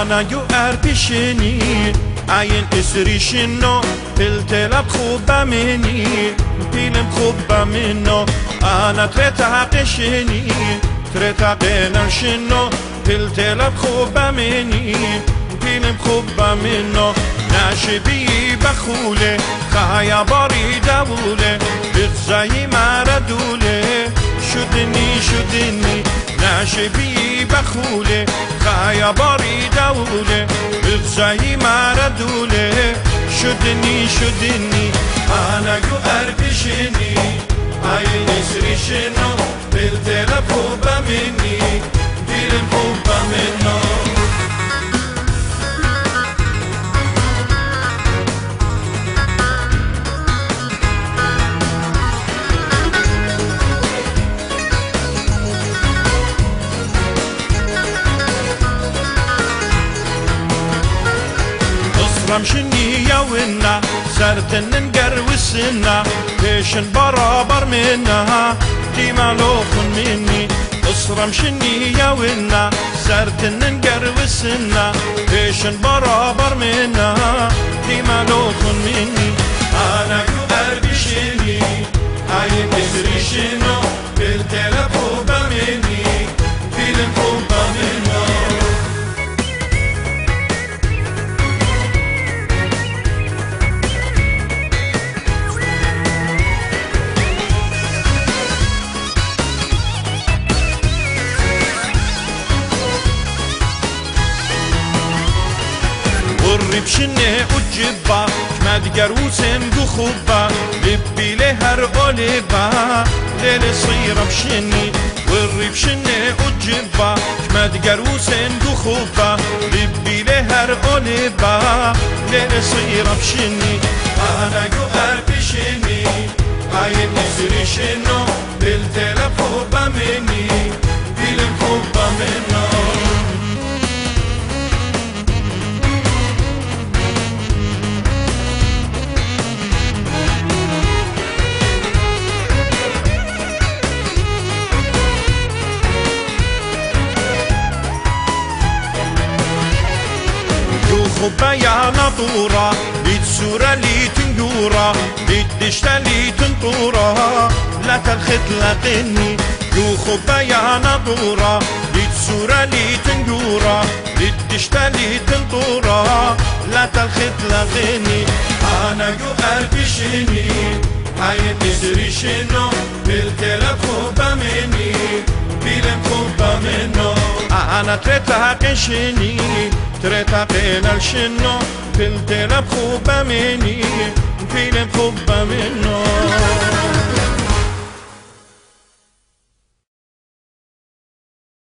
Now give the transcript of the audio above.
أنا يؤر بشني عين إسريشنو التلاب خوبة مني بيلم خوبة منو أنا تريتا قشني تريتا قنرشنو التلاب خوبة مني بيلم خوبة منو ناشبي بخوله خايا باري دولة بغزاي مردولة شدني ناشبي بخوله خايا باري دولة بغزاي مردولة شدني أنا يؤر بشني عين يسريشنو بالتلاب خوبة مني بيلم خوبة منو رمشني يا ونا سرتن نقروسنا بيشن برابر منها ديما لوخن مني رمشني يا ونا سرتن نقروسنا بيشن برابر منها ديما لوخن مني أنا يؤر بشني عين إسريشنو بالتلاب خوبة مني بيلم خوبة منو بشنه وجبا كماد قروسن دخوبا لبي لهر قلبا ليل صير بشني والري بشنه وجبا كماد قروسن دخوبا لبي لهر قلبا ليل صير بشني أنا يؤر بشني عين يسريشنو بالتلاب خوبة مني بيلم خوبة منو خوبة يا نطورة بيتسورة لي تنجورة بيتدشتا لي تنطورة لا تلخت لقني يو خوبة يا نطورة بيتسورة لي تنجورة بيتدشتا لي تنطورة لا تلخت لقني أنا يؤر بشني عين إسريشنو بالتلاب خوبة مني بيلم خوبة منو أنا تريتا قشني تريتا قنرشنو بالتلاب خوبة مني بيلم خوبة منو